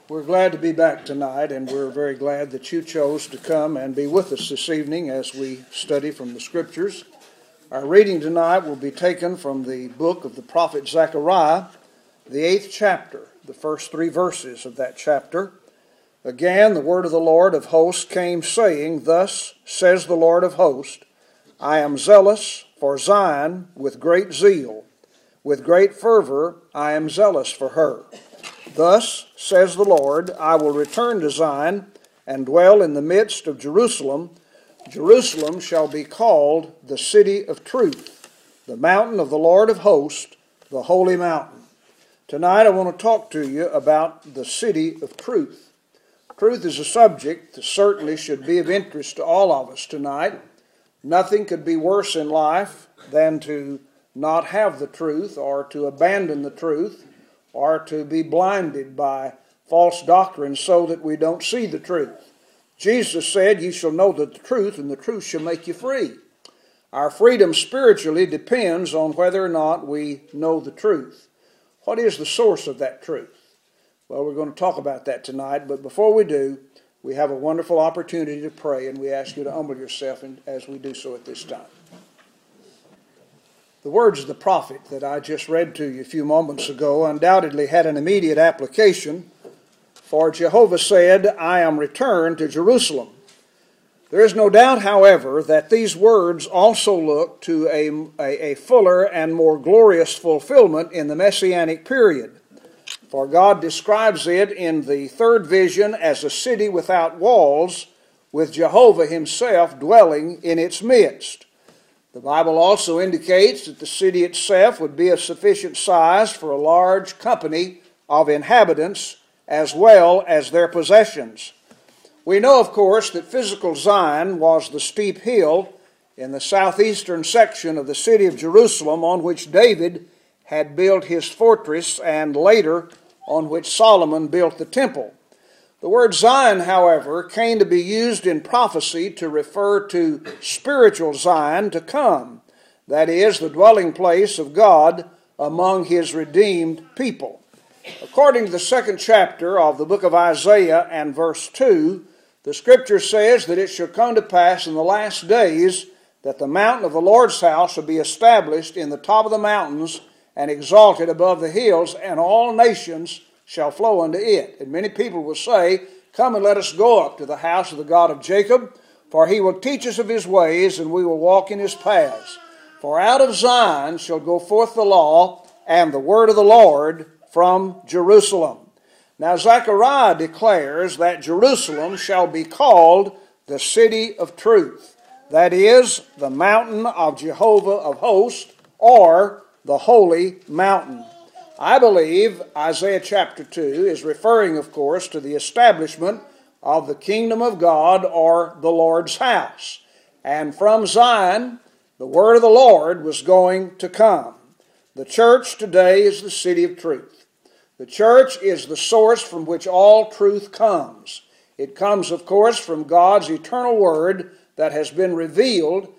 We're glad to be back tonight, and we're very glad that you chose to come and be with us this evening as we study from the Scriptures. Our reading tonight will be taken from the book of the prophet Zechariah, the 8th chapter, the first 3 verses of that chapter. Again, the word of the Lord of hosts came, saying, Thus says the Lord of hosts, I am zealous for Zion with great zeal. With great fervor I am zealous for her. Thus says the Lord, I will return to Zion and dwell in the midst of Jerusalem. Jerusalem shall be called the city of truth, the mountain of the Lord of hosts, the holy mountain. Tonight I want to talk to you about the city of truth. Truth is a subject that certainly should be of interest to all of us tonight. Nothing could be worse in life than to not have the truth or to abandon the truth, or to be blinded by false doctrine so that we don't see the truth. Jesus said, You shall know the truth, and the truth shall make you free. Our freedom spiritually depends on whether or not we know the truth. What is the source of that truth? Well, we're going to talk about that tonight, but before we do, we have a wonderful opportunity to pray, and we ask you to humble yourself as we do so at this time. The words of the prophet that I just read to you a few moments ago undoubtedly had an immediate application, for Jehovah said, I am returned to Jerusalem. There is no doubt, however, that these words also look to a fuller and more glorious fulfillment in the Messianic period. For God describes it in the third vision as a city without walls, with Jehovah himself dwelling in its midst. The Bible also indicates that the city itself would be of sufficient size for a large company of inhabitants as well as their possessions. We know, of course, that physical Zion was the steep hill in the southeastern section of the city of Jerusalem on which David had built his fortress and later on which Solomon built the temple. The word Zion, however, came to be used in prophecy to refer to spiritual Zion to come, that is, the dwelling place of God among his redeemed people. According to the 2nd chapter of the book of Isaiah and verse 2, the Scripture says that it shall come to pass in the last days that the mountain of the Lord's house shall be established in the top of the mountains and exalted above the hills, and all nations shall flow unto it. And many people will say, Come and let us go up to the house of the God of Jacob, for he will teach us of his ways, and we will walk in his paths. For out of Zion shall go forth the law and the word of the Lord from Jerusalem. Now Zechariah declares that Jerusalem shall be called the city of truth, that is, the mountain of Jehovah of hosts, or the holy mountain. I believe Isaiah chapter 2 is referring, of course, to the establishment of the kingdom of God, or the Lord's house. And from Zion, the word of the Lord was going to come. The church today is the city of truth. The church is the source from which all truth comes. It comes, of course, from God's eternal word that has been revealed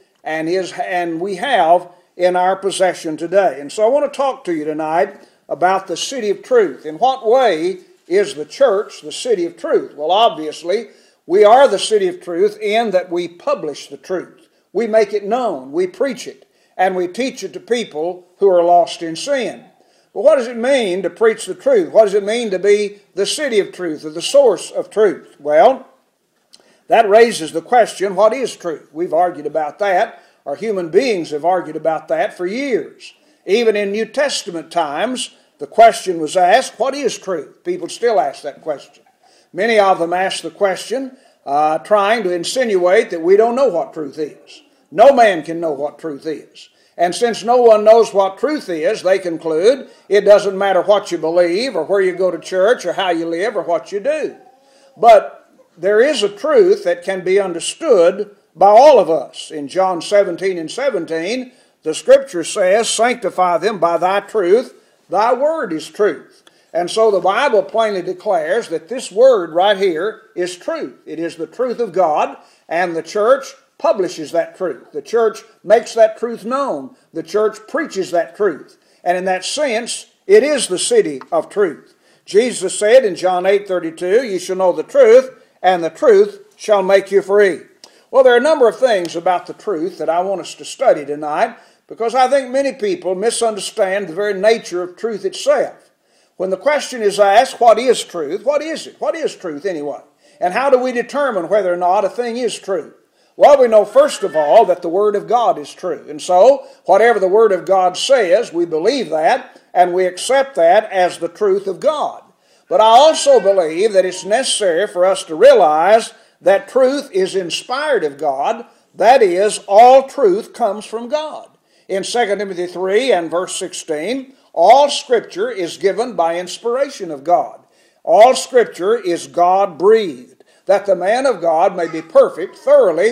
and we have in our possession today. And so I want to talk to you tonight about the city of truth. In what way is the church the city of truth? Well, obviously, we are the city of truth in that we publish the truth. We make it known, we preach it, and we teach it to people who are lost in sin. But what does it mean to preach the truth? What does it mean to be the city of truth, or the source of truth? Well, that raises the question, what is truth? We've argued about that, or human beings have argued about that for years. Even in New Testament times, the question was asked, what is truth? People still ask that question. Many of them ask the question trying to insinuate that we don't know what truth is. No man can know what truth is. And since no one knows what truth is, they conclude it doesn't matter what you believe or where you go to church or how you live or what you do. But there is a truth that can be understood by all of us. In John 17:17, the Scripture says, Sanctify them by thy truth. Thy word is truth. And so the Bible plainly declares that this word right here is truth. It is the truth of God, and the church publishes that truth. The church makes that truth known. The church preaches that truth. And in that sense, it is the city of truth. Jesus said in John 8:32, "You shall know the truth, and the truth shall make you free." Well, there are a number of things about the truth that I want us to study tonight, because I think many people misunderstand the very nature of truth itself. When the question is asked, what is truth? What is it? What is truth anyway? And how do we determine whether or not a thing is true? Well, we know first of all that the Word of God is true. And so, whatever the Word of God says, we believe that and we accept that as the truth of God. But I also believe that it's necessary for us to realize that truth is inspired of God. That is, all truth comes from God. In 2 Timothy 3 and verse 16, all Scripture is given by inspiration of God. All Scripture is God-breathed, that the man of God may be perfect, thoroughly,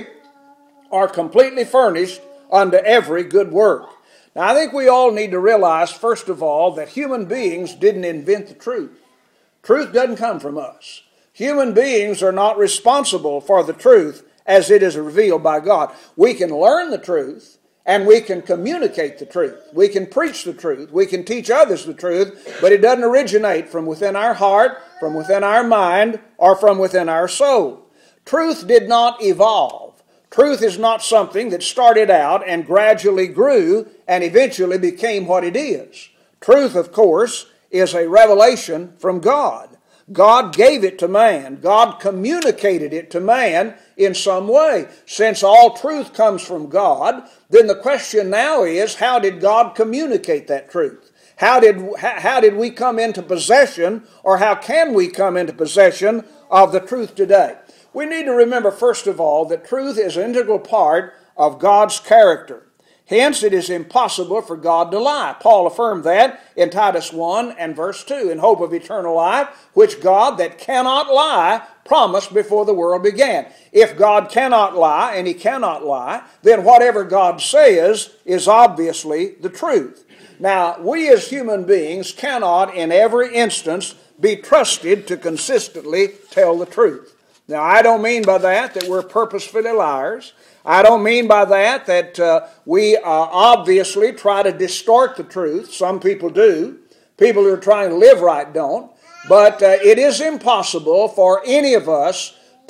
or completely furnished unto every good work. Now, I think we all need to realize, first of all, that human beings didn't invent the truth. Truth doesn't come from us. Human beings are not responsible for the truth as it is revealed by God. We can learn the truth, and we can communicate the truth. We can preach the truth. We can teach others the truth, but it doesn't originate from within our heart, from within our mind, or from within our soul. Truth did not evolve. Truth is not something that started out and gradually grew and eventually became what it is. Truth, of course, is a revelation from God. God gave it to man. God communicated it to man in some way. Since all truth comes from God, then the question now is, how did God communicate that truth? How did we come into possession, or how can we come into possession of the truth today? We need to remember, first of all, that truth is an integral part of God's character. Hence, it is impossible for God to lie. Paul affirmed that in Titus 1 and verse 2, in hope of eternal life, which God that cannot lie promised before the world began. If God cannot lie, and He cannot lie, then whatever God says is obviously the truth. Now, we as human beings cannot in every instance be trusted to consistently tell the truth. Now, I don't mean by that we're purposefully liars. I don't mean by that we obviously try to distort the truth. Some people do. People who are trying to live right don't. But it is impossible for any of us to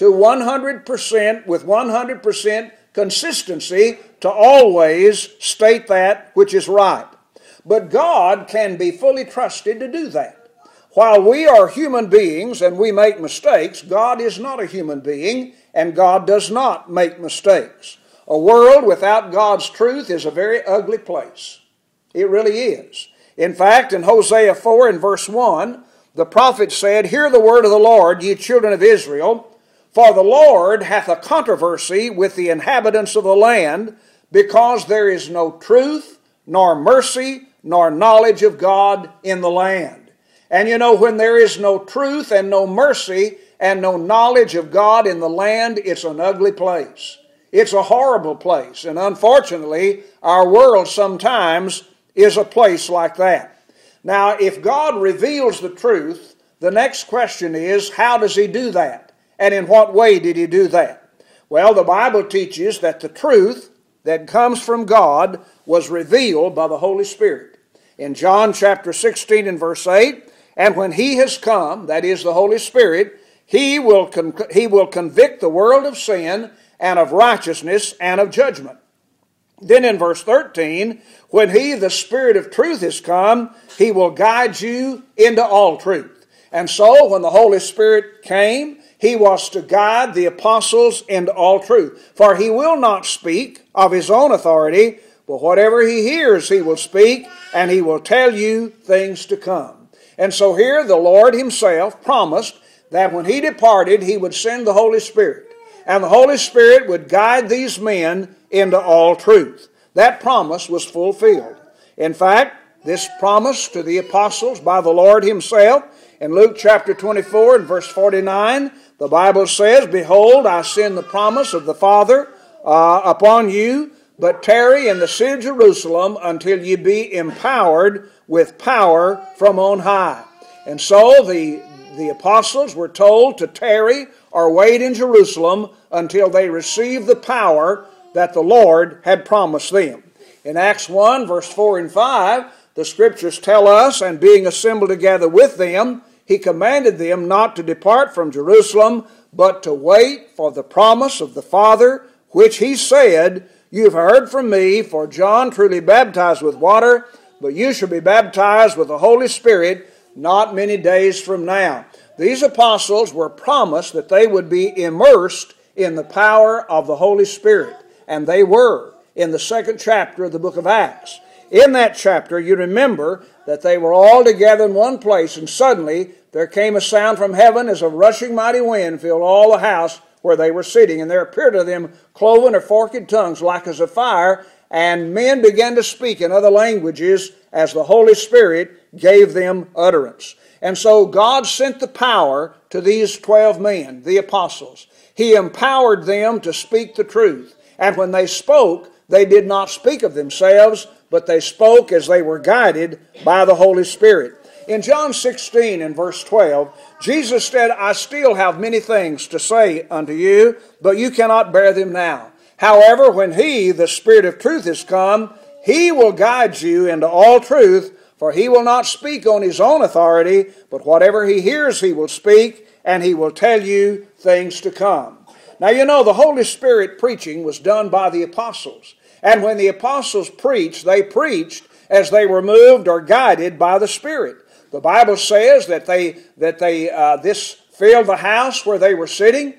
100%, with 100% consistency, to always state that which is right. But God can be fully trusted to do that. While we are human beings and we make mistakes, God is not a human being, and God does not make mistakes. A world without God's truth is a very ugly place. It really is. In fact, in Hosea 4 and verse 1, the prophet said, "Hear the word of the Lord, ye children of Israel, for the Lord hath a controversy with the inhabitants of the land, because there is no truth, nor mercy, nor knowledge of God in the land." And you know, when there is no truth and no mercy and no knowledge of God in the land, it's an ugly place. It's a horrible place. And unfortunately, our world sometimes is a place like that. Now, if God reveals the truth, the next question is, how does He do that? And in what way did He do that? Well, the Bible teaches that the truth that comes from God was revealed by the Holy Spirit. In John chapter 16 and verse 8, "And when He has come," that is the Holy Spirit, He will convict the world of sin and of righteousness and of judgment." Then in verse 13, "When He, the Spirit of truth, is come, He will guide you into all truth." And so when the Holy Spirit came, He was to guide the apostles into all truth. For He will not speak of His own authority, but whatever He hears He will speak, and He will tell you things to come. And so here the Lord Himself promised that when He departed, He would send the Holy Spirit. And the Holy Spirit would guide these men into all truth. That promise was fulfilled. In fact, this promise to the apostles by the Lord Himself, in Luke chapter 24 and verse 49, the Bible says, "Behold, I send the promise of the Father upon you, but tarry in the city of Jerusalem until ye be empowered with power from on high." And so the apostles were told to tarry or wait in Jerusalem until they received the power that the Lord had promised them. In Acts 1, verse 4 and 5, the Scriptures tell us, "And being assembled together with them, he commanded them not to depart from Jerusalem, but to wait for the promise of the Father, which he said, You have heard from me, for John truly baptized with water, but you shall be baptized with the Holy Spirit not many days from now. These apostles were promised that they would be immersed in the power of the Holy Spirit, and they were in the 2nd chapter of the book of Acts. In that chapter, you remember that they were all together in one place, and suddenly there came a sound from heaven as a rushing mighty wind filled all the house where they were sitting. And there appeared to them cloven or forked tongues like as of fire, and men began to speak in other languages as the Holy Spirit gave them utterance. And so God sent the power to these 12 men, the apostles. He empowered them to speak the truth. And when they spoke, they did not speak of themselves, but they spoke as they were guided by the Holy Spirit. In John 16 and verse 12, Jesus said, I still have many things to say unto you, but you cannot bear them now. However, when He, the Spirit of truth, is come, He will guide you into all truth, for He will not speak on His own authority, but whatever He hears He will speak, and He will tell you things to come. Now you know the Holy Spirit preaching was done by the apostles. And when the apostles preached, they preached as they were moved or guided by the Spirit. The Bible says that this filled the house where they were sitting,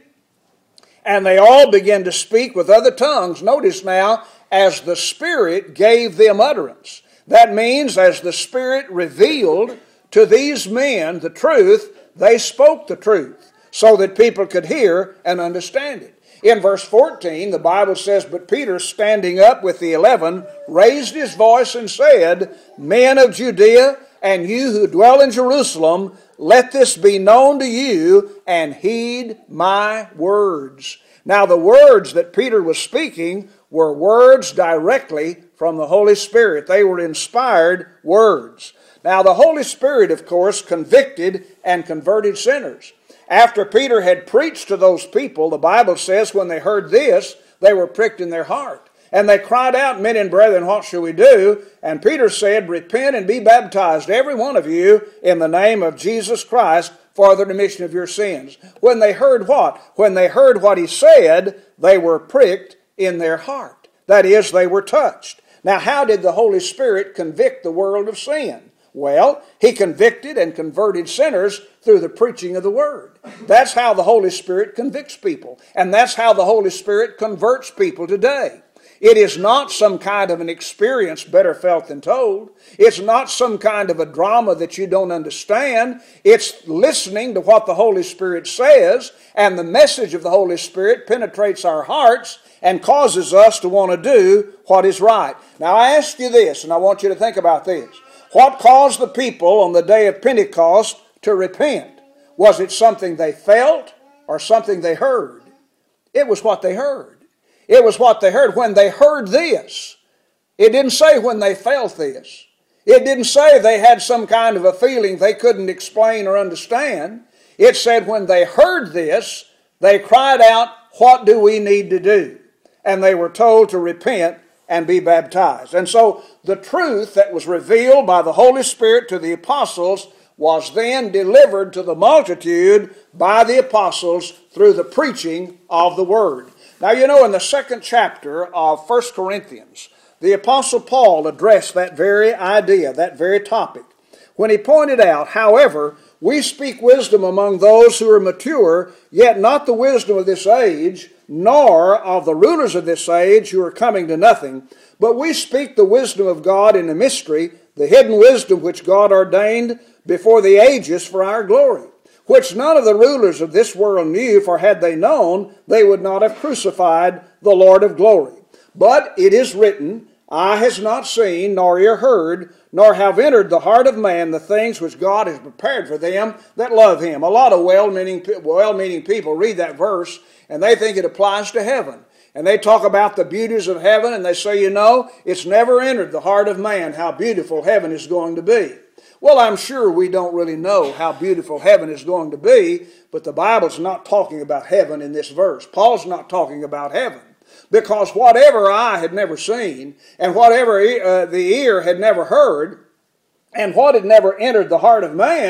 and they all began to speak with other tongues. Notice now, as the Spirit gave them utterance. That means as the Spirit revealed to these men the truth, they spoke the truth so that people could hear and understand it. In verse 14, the Bible says, But Peter, standing up with the 11, raised his voice and said, Men of Judea, and you who dwell in Jerusalem, let this be known to you, and heed my words. Now the words that Peter was speaking were words directly from the Holy Spirit. They were inspired words. Now the Holy Spirit, of course, convicted and converted sinners. After Peter had preached to those people, the Bible says when they heard this, they were pricked in their heart. And they cried out, Men and brethren, what shall we do? And Peter said, Repent and be baptized, every one of you, in the name of Jesus Christ, for the remission of your sins. When they heard what? When they heard what he said, they were pricked in their heart. That is, they were touched. Now, how did the Holy Spirit convict the world of sin? Well, He convicted and converted sinners through the preaching of the Word. That's how the Holy Spirit convicts people. And that's how the Holy Spirit converts people today. It is not some kind of an experience better felt than told. It's not some kind of a drama that you don't understand. It's listening to what the Holy Spirit says, and the message of the Holy Spirit penetrates our hearts and causes us to want to do what is right. Now I ask you this, and I want you to think about this. What caused the people on the day of Pentecost to repent? Was it something they felt or something they heard? It was what they heard. It was what they heard. When they heard this, it didn't say when they felt this. It didn't say they had some kind of a feeling they couldn't explain or understand. It said when they heard this, they cried out, What do we need to do? And they were told to repent and be baptized. And so the truth that was revealed by the Holy Spirit to the apostles was then delivered to the multitude by the apostles through the preaching of the Word. Now you know in the 2nd chapter of 1 Corinthians, the Apostle Paul addressed that very idea, that very topic, when he pointed out, However, we speak wisdom among those who are mature, yet not the wisdom of this age, nor of the rulers of this age who are coming to nothing, but we speak the wisdom of God in a mystery, the hidden wisdom which God ordained before the ages for our glory, which none of the rulers of this world knew, for had they known, they would not have crucified the Lord of glory. But it is written, Eye has not seen, nor ear heard, nor have entered the heart of man the things which God has prepared for them that love Him. A lot of well-meaning people read that verse, and they think it applies to heaven. And they talk about the beauties of heaven, and they say, it's never entered the heart of man how beautiful heaven is going to be. Well, I'm sure we don't really know how beautiful heaven is going to be, but the Bible's not talking about heaven in this verse. Paul's not talking about heaven. Because whatever eye had never seen, and whatever the ear had never heard, and what had never entered the heart of man,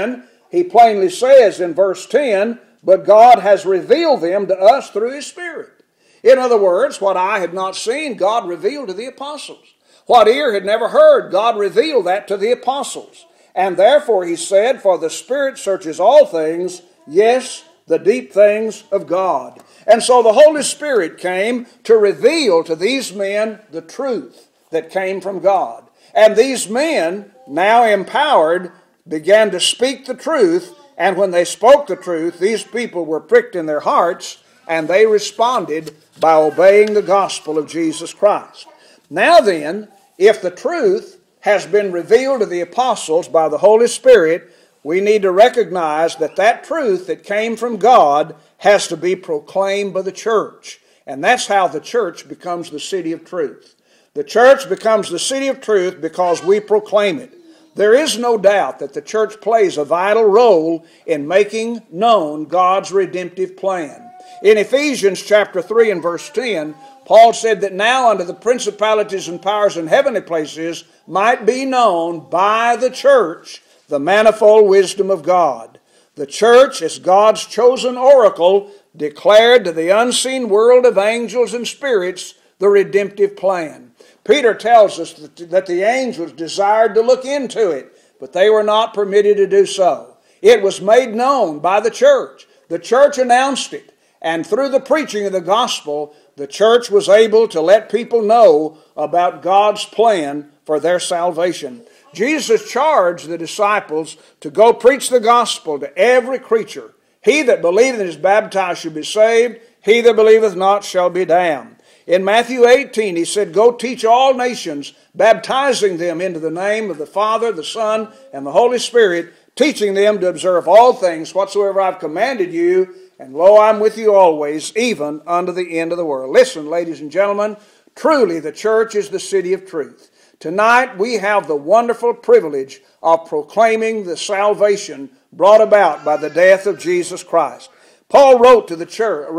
He plainly says in verse 10, but God has revealed them to us through His Spirit. In other words, what eye had not seen, God revealed to the apostles. What ear had never heard, God revealed that to the apostles. And therefore he said, for the Spirit searches all things, yes, the deep things of God. And so the Holy Spirit came to reveal to these men the truth that came from God. And these men, now empowered, began to speak the truth. And when they spoke the truth, these people were pricked in their hearts, and they responded by obeying the gospel of Jesus Christ. Now then, if the truth has been revealed to the apostles by the Holy Spirit, we need to recognize that that truth that came from God has to be proclaimed by the church. And that's how the church becomes the city of truth. The church becomes the city of truth because we proclaim it. There is no doubt that the church plays a vital role in making known God's redemptive plan. In Ephesians chapter 3 and verse 10, Paul said that now unto the principalities and powers in heavenly places might be known by the church the manifold wisdom of God. The church, as God's chosen oracle, declared to the unseen world of angels and spirits the redemptive plan. Peter tells us that the angels desired to look into it, but they were not permitted to do so. It was made known by the church. The church announced it, and through the preaching of the gospel, the church was able to let people know about God's plan for their salvation. Jesus charged the disciples to go preach the gospel to every creature. He that believeth and is baptized shall be saved. He that believeth not shall be damned. In Matthew 18, he said, go teach all nations, baptizing them into the name of the Father, the Son, and the Holy Spirit, teaching them to observe all things whatsoever I've commanded you, and lo, I'm with you always, even unto the end of the world. Listen, ladies and gentlemen, truly the church is the city of truth. Tonight we have the wonderful privilege of proclaiming the salvation brought about by the death of Jesus Christ. Paul wrote to the church,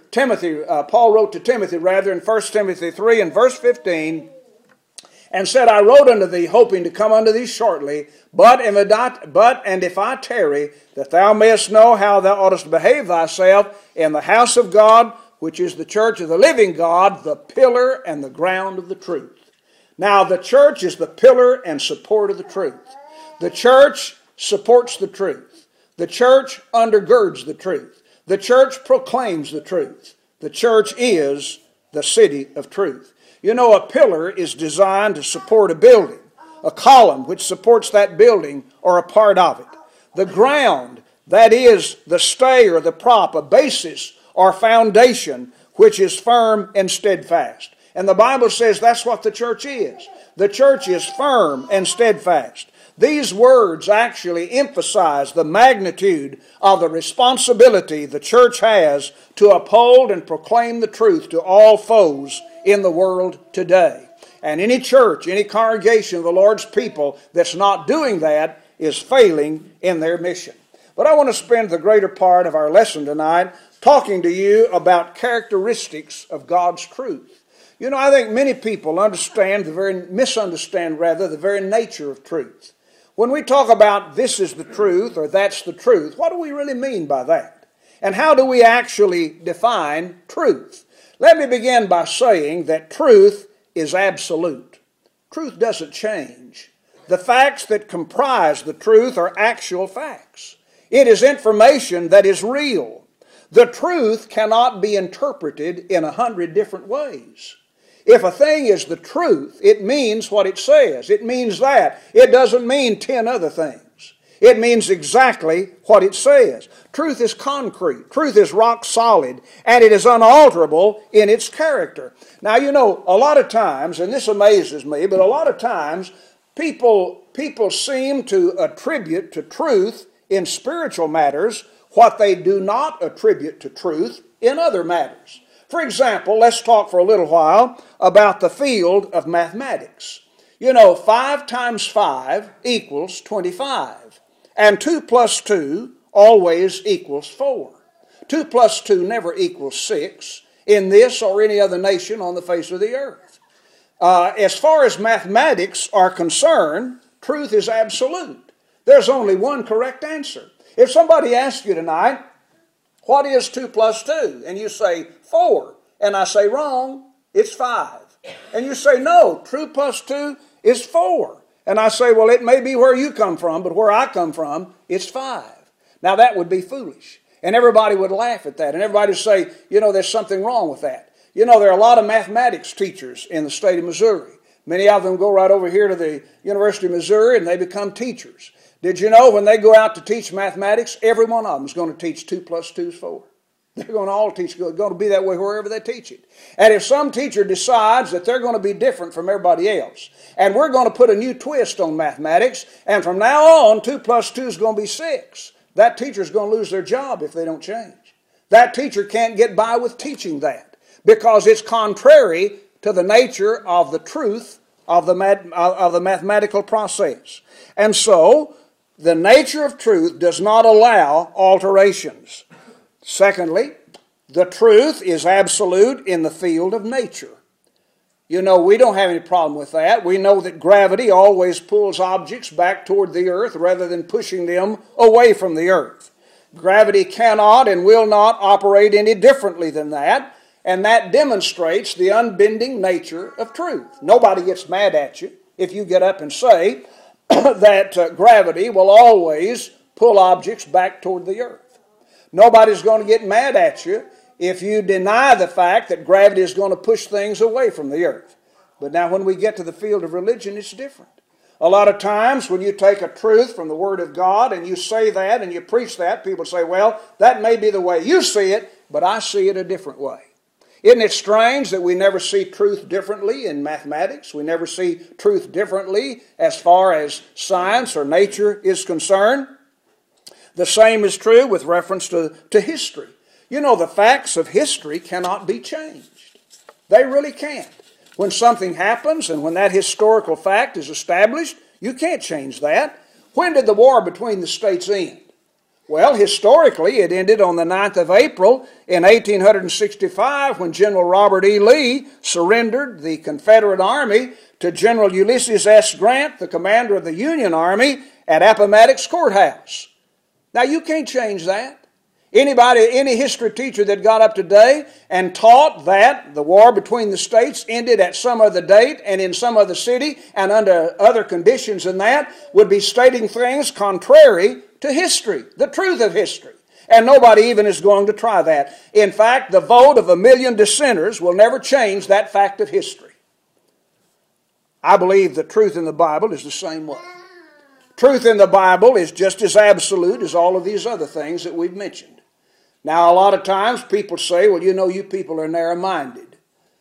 Paul wrote to Timothy in 1 Timothy 3 and verse 15, and said, I wrote unto thee, hoping to come unto thee shortly, but if I tarry, that thou mayest know how thou oughtest to behave thyself in the house of God, which is the church of the living God, the pillar and the ground of the truth. Now, the church is the pillar and support of the truth. The church supports the truth. The church undergirds the truth. The church proclaims the truth. The church is the city of truth. You know, a pillar is designed to support a building, a column which supports that building or a part of it. The ground, that is the stay or the prop, a basis or foundation which is firm and steadfast. And the Bible says that's what the church is. The church is firm and steadfast. These words actually emphasize the magnitude of the responsibility the church has to uphold and proclaim the truth to all foes in the world today. And any church, any congregation of the Lord's people that's not doing that is failing in their mission. But I want to spend the greater part of our lesson tonight talking to you about characteristics of God's truth. You know, I think many people misunderstand the very nature of truth. When we talk about this is the truth or that's the truth, what do we really mean by that? And how do we actually define truth? Let me begin by saying that truth is absolute. Truth doesn't change. The facts that comprise the truth are actual facts. It is information that is real. The truth cannot be interpreted in 100 different ways. If a thing is the truth, it means what it says. It means that. It doesn't mean 10 other things. It means exactly what it says. Truth is concrete. Truth is rock solid. And it is unalterable in its character. Now, you know, a lot of times, and this amazes me, but a lot of times people seem to attribute to truth in spiritual matters what they do not attribute to truth in other matters. For example, let's talk for a little while about the field of mathematics. You know, 5 times 5 equals 25. And 2 plus 2 always equals 4. 2 plus 2 never equals 6 in this or any other nation on the face of the earth. As far as mathematics are concerned, truth is absolute. There's only one correct answer. If somebody asks you tonight, what is 2 plus 2? And you say 4. And I say wrong, it's 5. And you say no, 2 plus 2 is 4. And I say, well, it may be where you come from, but where I come from, it's 5. Now that would be foolish. And everybody would laugh at that. And everybody would say, there's something wrong with that. There are a lot of mathematics teachers in the state of Missouri. Many of them go right over here to the University of Missouri and they become teachers. Did you know when they go out to teach mathematics, every one of them is going to teach 2 plus 2 is 4. They're going to all teach, going to be that way wherever they teach it. And if some teacher decides that they're going to be different from everybody else, and we're going to put a new twist on mathematics, and from now on 2 plus 2 is going to be 6, that teacher is going to lose their job if they don't change. That teacher can't get by with teaching that because it's contrary to the nature of the truth of the mathematical process. And so, the nature of truth does not allow alterations. Secondly, the truth is absolute in the field of nature. We don't have any problem with that. We know that gravity always pulls objects back toward the earth rather than pushing them away from the earth. Gravity cannot and will not operate any differently than that, and that demonstrates the unbending nature of truth. Nobody gets mad at you if you get up and say that gravity will always pull objects back toward the earth. Nobody's going to get mad at you if you deny the fact that gravity is going to push things away from the earth. But now when we get to the field of religion, it's different. A lot of times when you take a truth from the Word of God and you say that and you preach that, people say, well, that may be the way you see it, but I see it a different way. Isn't it strange that we never see truth differently in mathematics? We never see truth differently as far as science or nature is concerned. The same is true with reference to history. The facts of history cannot be changed. They really can't. When something happens and when that historical fact is established, you can't change that. When did the war between the states end? Well, historically, it ended on the 9th of April in 1865 when General Robert E. Lee surrendered the Confederate Army to General Ulysses S. Grant, the commander of the Union Army, at Appomattox Courthouse. Now, you can't change that. Any history teacher that got up today and taught that the war between the states ended at some other date and in some other city and under other conditions than that would be stating things contrary to history, the truth of history. And nobody even is going to try that. In fact, the vote of 1 million dissenters will never change that fact of history. I believe the truth in the Bible is the same way. Truth in the Bible is just as absolute as all of these other things that we've mentioned. Now, a lot of times people say, well, you people are narrow-minded.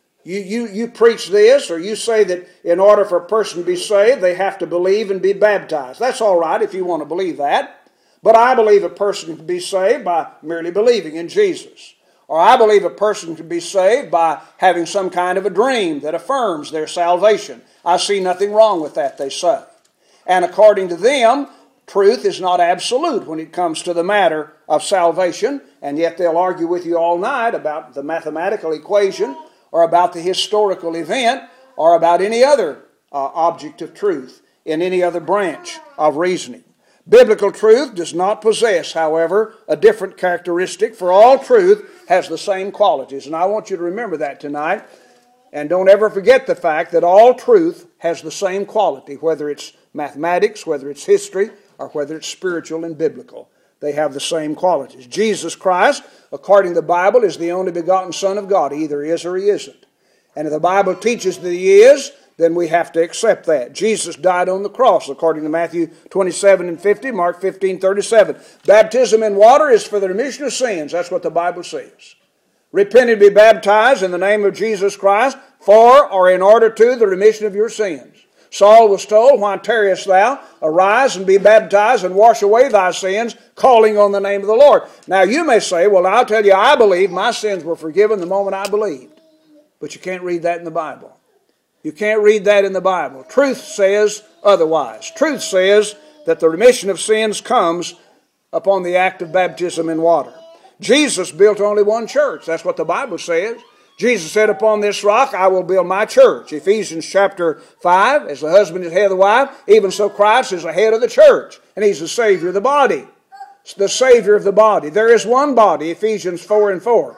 You preach this, or you say that in order for a person to be saved, they have to believe and be baptized. That's all right if you want to believe that. But I believe a person can be saved by merely believing in Jesus. Or I believe a person can be saved by having some kind of a dream that affirms their salvation. I see nothing wrong with that, they say. And according to them, truth is not absolute when it comes to the matter of salvation, and yet they'll argue with you all night about the mathematical equation or about the historical event or about any other object of truth in any other branch of reasoning. Biblical truth does not possess, however, a different characteristic, for all truth has the same qualities. And I want you to remember that tonight. And don't ever forget the fact that all truth has the same quality, whether it's mathematics, whether it's history, or whether it's spiritual and biblical. They have the same qualities. Jesus Christ, according to the Bible, is the only begotten Son of God. He either is or he isn't. And if the Bible teaches that he is, then we have to accept that. Jesus died on the cross, according to Matthew 27 and 50, Mark 15:37. Baptism in water is for the remission of sins. That's what the Bible says. Repent and be baptized in the name of Jesus Christ for or in order to the remission of your sins. Saul was told, why tarriest thou? Arise and be baptized and wash away thy sins, calling on the name of the Lord. Now you may say, well, I'll tell you, I believe my sins were forgiven the moment I believed. But you can't read that in the Bible. You can't read that in the Bible. Truth says otherwise. Truth says that the remission of sins comes upon the act of baptism in water. Jesus built only one church. That's what the Bible says. Jesus said, upon this rock I will build my church. Ephesians chapter 5, as the husband is head of the wife, even so Christ is the head of the church, and he's the Savior of the body. the Savior of the body. There is one body, Ephesians 4:4.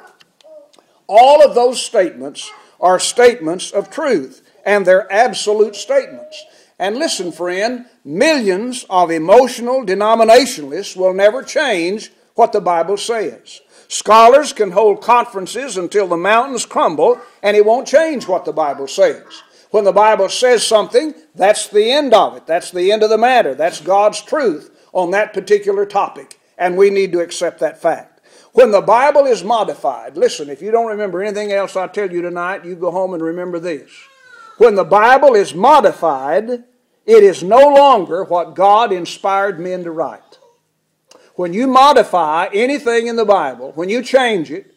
All of those statements are statements of truth, and they're absolute statements. And listen, friend, millions of emotional denominationalists will never change what the Bible says. Scholars can hold conferences until the mountains crumble, and it won't change what the Bible says. When the Bible says something, that's the end of it. That's the end of the matter. That's God's truth on that particular topic, and we need to accept that fact. When the Bible is modified, listen, if you don't remember anything else I tell you tonight, you go home and remember this. When the Bible is modified, it is no longer what God inspired men to write. When you modify anything in the Bible, when you change it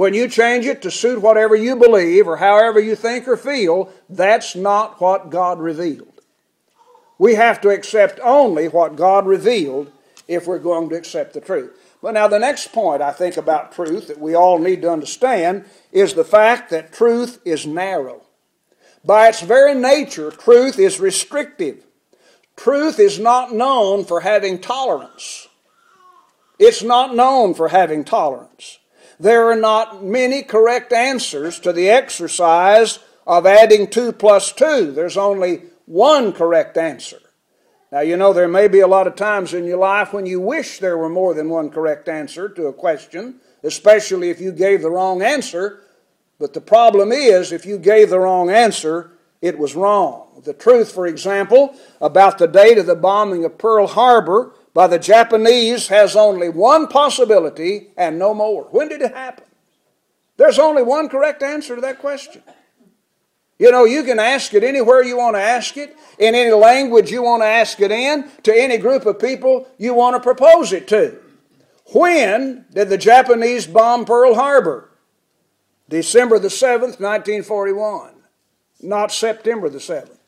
to suit whatever you believe or however you think or feel, that's not what God revealed. We have to accept only what God revealed if we're going to accept the truth. But now the next point I think about truth that we all need to understand is the fact that truth is narrow. By its very nature, truth is restrictive. Truth is not known for having tolerance. It's not known for having tolerance. There are not many correct answers to the exercise of adding 2 plus 2. There's only one correct answer. Now, you know, there may be a lot of times in your life when you wish there were more than one correct answer to a question, especially if you gave the wrong answer. But the problem is, if you gave the wrong answer, it was wrong. The truth, for example, about the date of the bombing of Pearl Harbor by the Japanese has only one possibility and no more. When did it happen? There's only one correct answer to that question. You know, you can ask it anywhere you want to ask it, in any language you want to ask it in, to any group of people you want to propose it to. When did the Japanese bomb Pearl Harbor? December the 7th, 1941. Not September the 7th.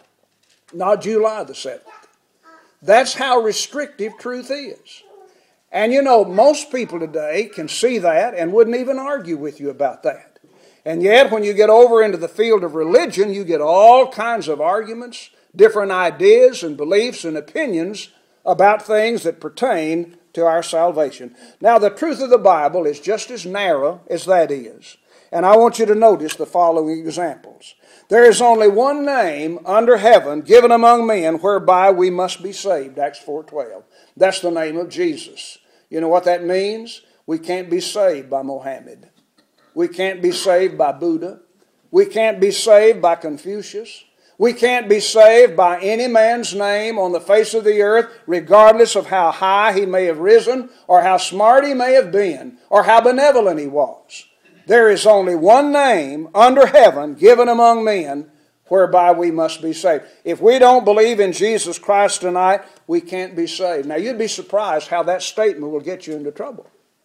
Not July the 7th. That's how restrictive truth is. And you know, most people today can see that and wouldn't even argue with you about that. And yet, when you get over into the field of religion, you get all kinds of arguments, different ideas and beliefs and opinions about things that pertain to our salvation. Now, the truth of the Bible is just as narrow as that is. And I want you to notice the following examples. There is only one name under heaven given among men whereby we must be saved. Acts 4:12. That's the name of Jesus. You know what that means? We can't be saved by Mohammed. We can't be saved by Buddha. We can't be saved by Confucius. We can't be saved by any man's name on the face of the earth, regardless of how high he may have risen, or how smart he may have been, or how benevolent he was. There is only one name under heaven given among men whereby we must be saved. If we don't believe in Jesus Christ tonight, we can't be saved. Now, you'd be surprised how that statement will get you into trouble.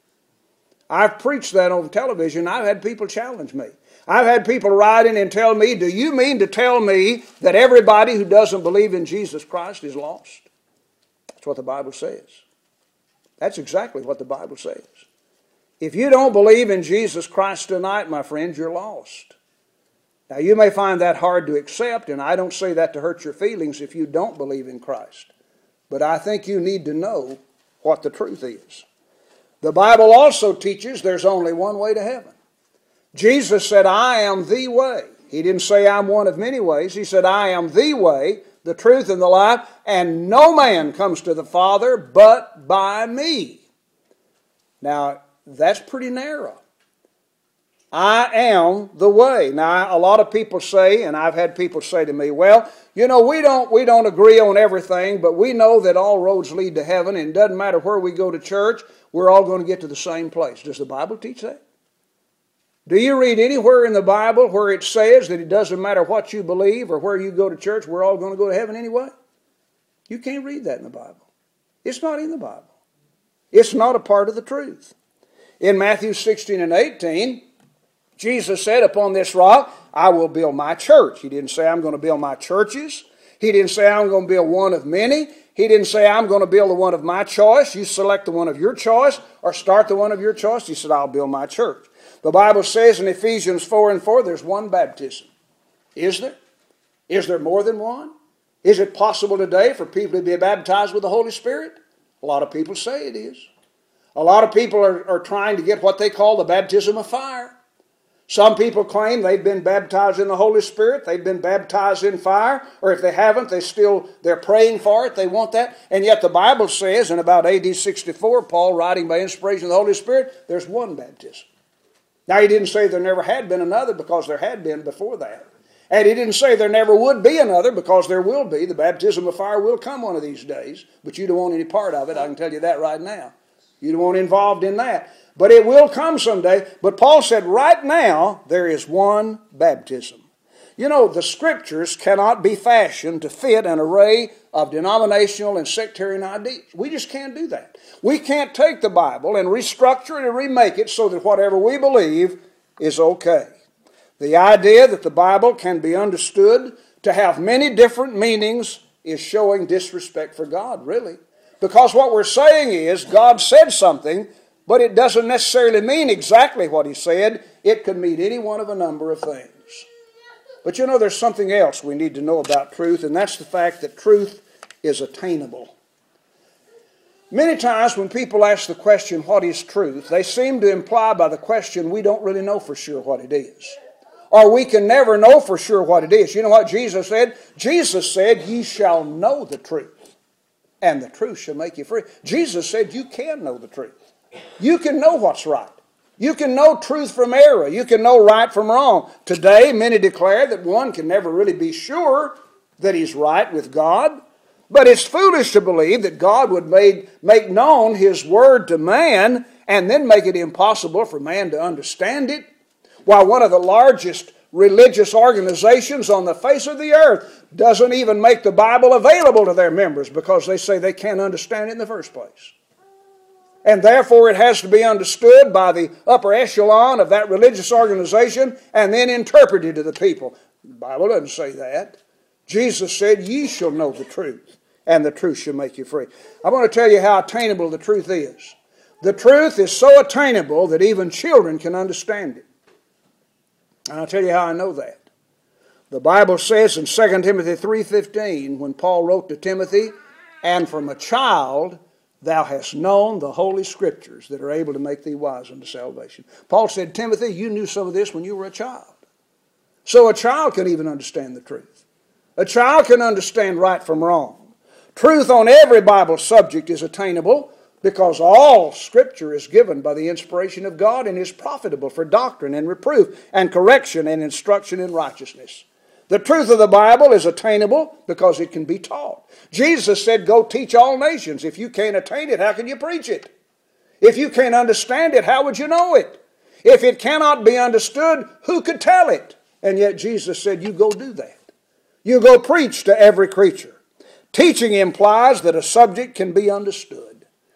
I've preached that on television. I've had people challenge me. I've had people write in and tell me, do you mean to tell me that everybody who doesn't believe in Jesus Christ is lost? That's what the Bible says. That's exactly what the Bible says. If you don't believe in Jesus Christ tonight, my friends, you're lost. Now, you may find that hard to accept, and I don't say that to hurt your feelings if you don't believe in Christ. But I think you need to know what the truth is. The Bible also teaches there's only one way to heaven. Jesus said, I am the way. He didn't say I'm one of many ways. He said, I am the way, the truth, and the life, and no man comes to the Father but by me. Now, that's pretty narrow. I am the way. Now, a lot of people say, and I've had people say to me, well, you know, we don't agree on everything, but we know that all roads lead to heaven, and it doesn't matter where we go to church, we're all going to get to the same place. Does the Bible teach that? Do you read anywhere in the Bible where it says that it doesn't matter what you believe or where you go to church, we're all going to go to heaven anyway? You can't read that in the Bible. It's not in the Bible. It's not a part of the truth. In Matthew 16 and 18, Jesus said, upon this rock, I will build my church. He didn't say I'm going to build my churches. He didn't say I'm going to build one of many. He didn't say I'm going to build the one of my choice. You select the one of your choice or start the one of your choice. He said, I'll build my church. The Bible says in Ephesians 4:4, there's one baptism. Is there? Is there more than one? Is it possible today for people to be baptized with the Holy Spirit? A lot of people say it is. A lot of people are trying to get what they call the baptism of fire. Some people claim they've been baptized in the Holy Spirit, they've been baptized in fire, or if they haven't, they're praying for it, they want that. And yet the Bible says in about AD 64, Paul writing by inspiration of the Holy Spirit, there's one baptism. Now he didn't say there never had been another, because there had been before that. And he didn't say there never would be another, because there will be. The baptism of fire will come one of these days, but you don't want any part of it, I can tell you that right now. You don't want involved in that. But it will come someday. But Paul said right now there is one baptism. You know, the Scriptures cannot be fashioned to fit an array of denominational and sectarian ideas. We just can't do that. We can't take the Bible and restructure it and remake it so that whatever we believe is okay. The idea that the Bible can be understood to have many different meanings is showing disrespect for God, really. Because what we're saying is God said something, but it doesn't necessarily mean exactly what He said. It could mean any one of a number of things. But you know, there's something else we need to know about truth, and that's the fact that truth is attainable. Many times when people ask the question, what is truth, they seem to imply by the question, we don't really know for sure what it is. Or we can never know for sure what it is. You know what Jesus said? Jesus said, ye shall know the truth, and the truth shall make you free. Jesus said you can know the truth. You can know what's right. You can know truth from error. You can know right from wrong. Today, many declare that one can never really be sure that he's right with God. But it's foolish to believe that God would make known His Word to man and then make it impossible for man to understand it. While one of the largest religious organizations on the face of the earth doesn't even make the Bible available to their members because they say they can't understand it in the first place. And therefore it has to be understood by the upper echelon of that religious organization and then interpreted to the people. The Bible doesn't say that. Jesus said, ye shall know the truth, and the truth shall make you free. I want to tell you how attainable the truth is. The truth is so attainable that even children can understand it. And I'll tell you how I know that. The Bible says in 2 Timothy 3:15, when Paul wrote to Timothy, and from a child thou hast known the Holy Scriptures that are able to make thee wise unto salvation. Paul said, Timothy, you knew some of this when you were a child. So a child can even understand the truth. A child can understand right from wrong. Truth on every Bible subject is attainable because all Scripture is given by the inspiration of God and is profitable for doctrine and reproof and correction and instruction in righteousness. The truth of the Bible is attainable because it can be taught. Jesus said, go teach all nations. If you can't attain it, how can you preach it? If you can't understand it, how would you know it? If it cannot be understood, who could tell it? And yet Jesus said, you go do that. You go preach to every creature. Teaching implies that a subject can be understood.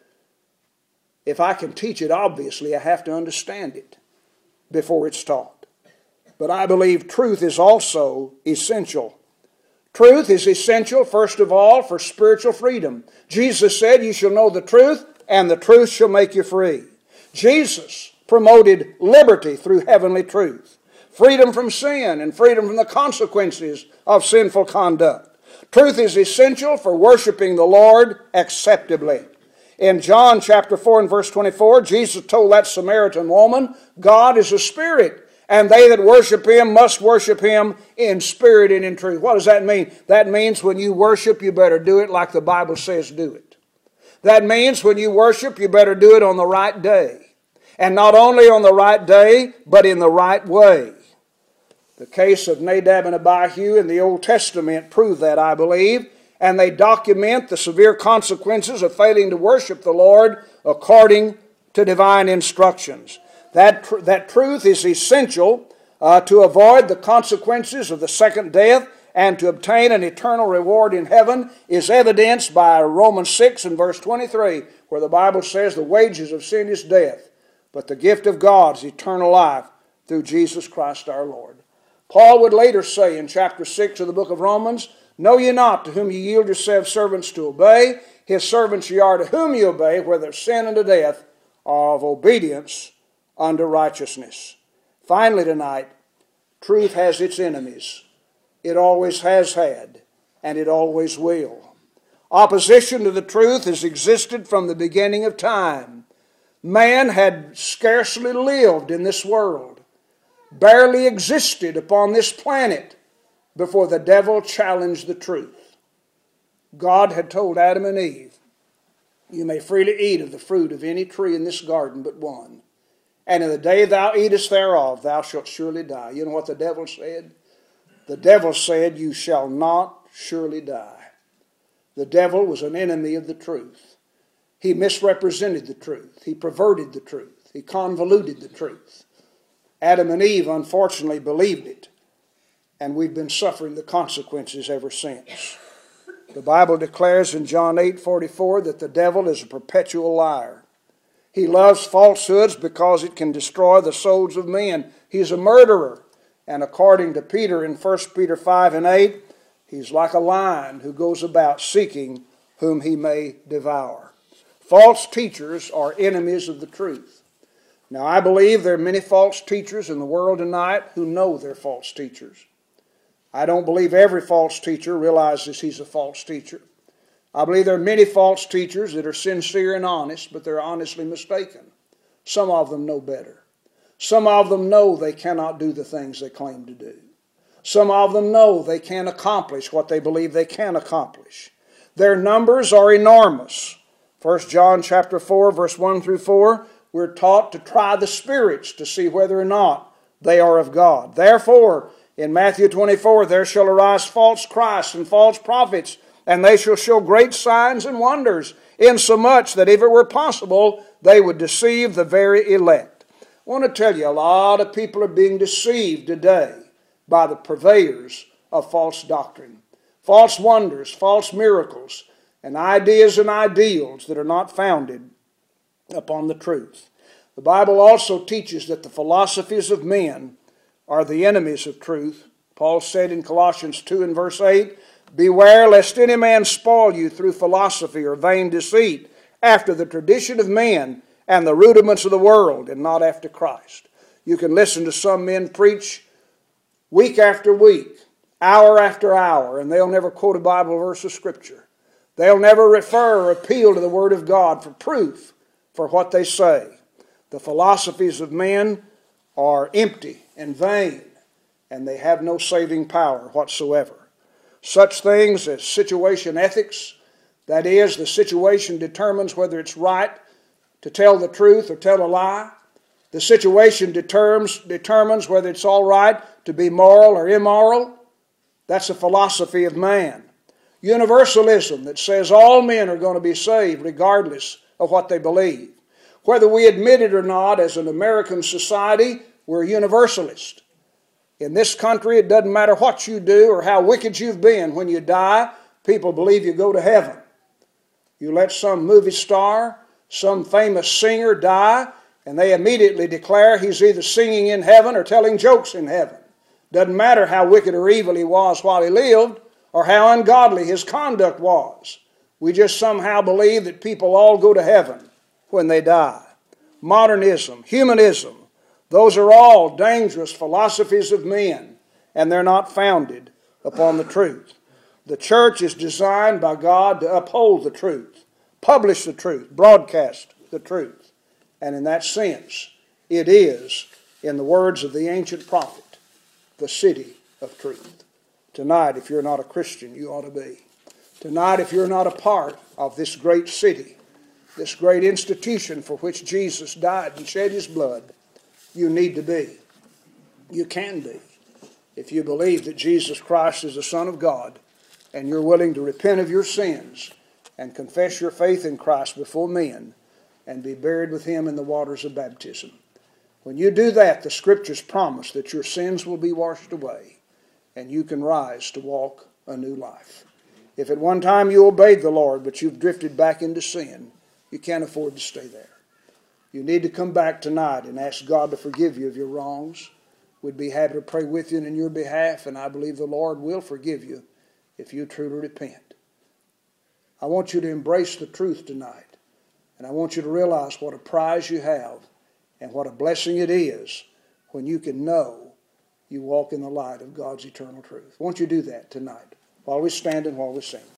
If I can teach it, obviously, I have to understand it before it's taught. But I believe truth is also essential. Truth is essential, first of all, for spiritual freedom. Jesus said, you shall know the truth, and the truth shall make you free. Jesus promoted liberty through heavenly truth. Freedom from sin and freedom from the consequences of sinful conduct. Truth is essential for worshiping the Lord acceptably. In John chapter 4 and verse 24, Jesus told that Samaritan woman, God is a spirit, and they that worship Him must worship Him in spirit and in truth. What does that mean? That means when you worship, you better do it like the Bible says do it. That means when you worship, you better do it on the right day. And not only on the right day, but in the right way. The case of Nadab and Abihu in the Old Testament proved that, I believe. And they document the severe consequences of failing to worship the Lord according to divine instructions. That truth is essential to avoid the consequences of the second death and to obtain an eternal reward in heaven is evidenced by Romans 6 and verse 23, where the Bible says the wages of sin is death, but the gift of God is eternal life through Jesus Christ our Lord. Paul would later say in chapter 6 of the book of Romans, know ye not to whom ye yield yourselves servants to obey? His servants ye are to whom ye obey, whether of sin unto death or of obedience unto righteousness. Finally tonight, truth has its enemies. It always has had, and it always will. Opposition to the truth has existed from the beginning of time. Man had scarcely lived in this world, barely existed upon this planet before the devil challenged the truth. God had told Adam and Eve, "You may freely eat of the fruit of any tree in this garden but one. And in the day thou eatest thereof, thou shalt surely die." You know what the devil said? The devil said, "You shall not surely die." The devil was an enemy of the truth. He misrepresented the truth. He perverted the truth. He convoluted the truth. Adam and Eve, unfortunately, believed it. And we've been suffering the consequences ever since. The Bible declares in John 8:44 that the devil is a perpetual liar. He loves falsehoods because it can destroy the souls of men. He's a murderer. And according to Peter in 1 Peter 5:8, he's like a lion who goes about seeking whom he may devour. False teachers are enemies of the truth. Now, I believe there are many false teachers in the world tonight who know they're false teachers. I don't believe every false teacher realizes he's a false teacher. I believe there are many false teachers that are sincere and honest, but they're honestly mistaken. Some of them know better. Some of them know they cannot do the things they claim to do. Some of them know they can't accomplish what they believe they can accomplish. Their numbers are enormous. 1 John chapter 4, verse 1 through 4, we're taught to try the spirits to see whether or not they are of God. Therefore, in Matthew 24, there shall arise false Christs and false prophets, and they shall show great signs and wonders, insomuch that if it were possible, they would deceive the very elect. I want to tell you, a lot of people are being deceived today by the purveyors of false doctrine, false wonders, false miracles, and ideas and ideals that are not founded upon the truth. The Bible also teaches that the philosophies of men are the enemies of truth. Paul said in Colossians 2 and verse 8, "Beware lest any man spoil you through philosophy or vain deceit, after the tradition of men and the rudiments of the world, and not after Christ." You can listen to some men preach week after week, hour after hour, and they'll never quote a Bible verse of Scripture. They'll never refer or appeal to the Word of God for proof for what they say. The philosophies of men are empty and vain, and they have no saving power whatsoever. Such things as situation ethics, that is, the situation determines whether it's right to tell the truth or tell a lie. The situation determines whether it's all right to be moral or immoral. That's a philosophy of man. Universalism that says all men are going to be saved regardless of what they believe. Whether we admit it or not, as an American society, we're universalist. In this country, it doesn't matter what you do or how wicked you've been. When you die, people believe you go to heaven. You let some movie star, some famous singer die, and they immediately declare he's either singing in heaven or telling jokes in heaven. Doesn't matter how wicked or evil he was while he lived or how ungodly his conduct was. We just somehow believe that people all go to heaven when they die. Modernism, humanism, those are all dangerous philosophies of men, and they're not founded upon the truth. The church is designed by God to uphold the truth, publish the truth, broadcast the truth. And in that sense, it is, in the words of the ancient prophet, the city of truth. Tonight, if you're not a Christian, you ought to be. Tonight, if you're not a part of this great city, this great institution for which Jesus died and shed his blood, you need to be. You can be. If you believe that Jesus Christ is the Son of God and you're willing to repent of your sins and confess your faith in Christ before men and be buried with him in the waters of baptism. When you do that, the Scriptures promise that your sins will be washed away and you can rise to walk a new life. If at one time you obeyed the Lord but you've drifted back into sin, you can't afford to stay there. You need to come back tonight and ask God to forgive you of your wrongs. We'd be happy to pray with you and in your behalf, and I believe the Lord will forgive you if you truly repent. I want you to embrace the truth tonight, and I want you to realize what a prize you have and what a blessing it is when you can know you walk in the light of God's eternal truth. Won't you do that tonight while we stand and while we sing?